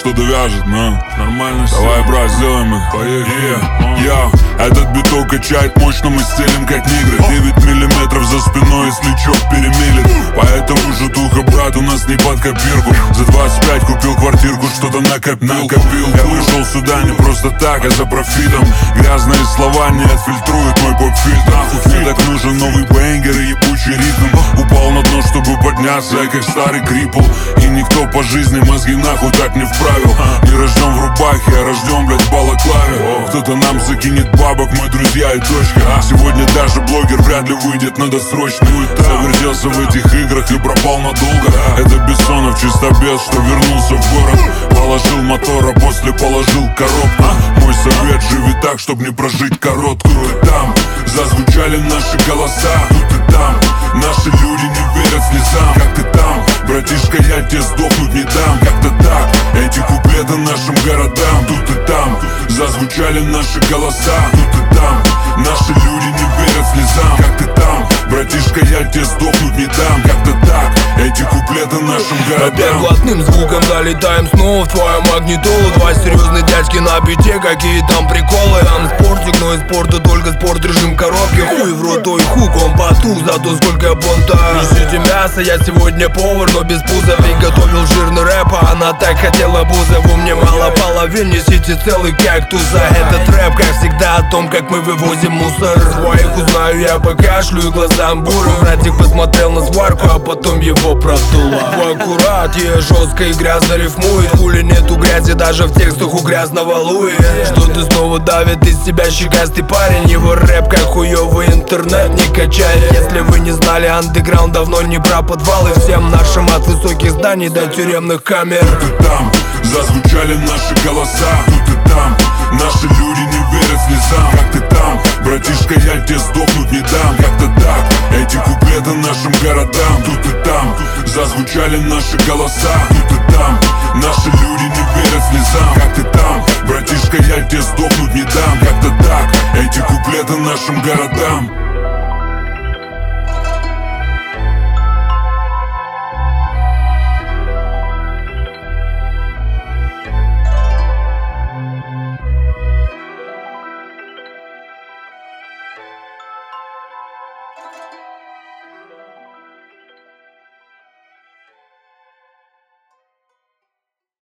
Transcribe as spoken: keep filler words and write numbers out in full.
что-то вяжет, но нормально. Давай, брат, сделаем их. Поехали. Я, этот биток качает мощно, мы стелим как нигры. Девять миллиметров за спиной, если чё, перемелит. Поэтому житуха, брат, у нас не под копирку. За двадцать пять купил квартирку, что-то накопил, накопил. Я вышел сюда не просто так, а за профитом. Грязные слова не отфильтруют мой поп-фильтр. Мне так нужен новый бэнгер и ебучий ритм. Упал на дно, чтобы подняться, я как старый крипл. И никто по жизни мозги нахуй так не вправил. Не рожден в рубахе, а рожден, блядь, в балаклаве. Кто-то нам закинет бабок, мы друзья и точка. Сегодня даже блогер вряд ли выйдет на досрочный. Завертелся в этих играх и пропал надолго. Это Бессонов, чистобес, что вернулся в город. Положил мотор, а после положил коробку. Мой совет, живи так, чтоб не прожить короткую. Тут и там зазвучали наши голоса. Тут и там наши люди не верят слезам. Как ты там, братишка, я тебе сдохнуть не дам. Как-то так, эти куплеты нашим городам. Тут и там зазвучали наши голоса. Тут и там наши люди не верят слезам. Как ты там, братишка, я тебе сдохнуть не дам. Как-то так, эти куплеты нашим городам. Опять блатным звуком залетаем снова в твою магнитолу. Два серьезные дядьки на бите, какие там приколы. Там спортик, но из спорта только спорт, режим коробки. Хуй в рот, ой, хук, он потух, зато сколько бунта. Несите мясо, я сегодня повар, но без пуза. Приготовил жирный рэп, а она так хотела бузову. Мне мало половин, несите целый кактуса. Этот рэп, как всегда, о том, как мы вывозим мусор. Своих узнаю я по кашлю и глазам бурым. Братик посмотрел на сварку, а потом его продуло. Аккурат, я жестко и грязно рифмует. Хули нету грязи даже в текстах у грязного Луи. Что ты снова давит из себя щекастый парень. Его рэп как хуёвый интернет не качает. Если вы не знали, андеграунд давно не про подвалы. Всем нашим от высоких зданий до тюремных камер. Тут и там зазвучали наши голоса. Тут и там наши люди не верят слезам. Как ты там, братишка, я тебе сдохнуть не дам. Как-то так, эти куплеты нашим городам. Тут и там зазвучали наши голоса. Тут и там наши люди не верят слезам. Как ты там, братишка, я тебе сдохнуть не дам. Как-то так, эти куплеты нашим городам.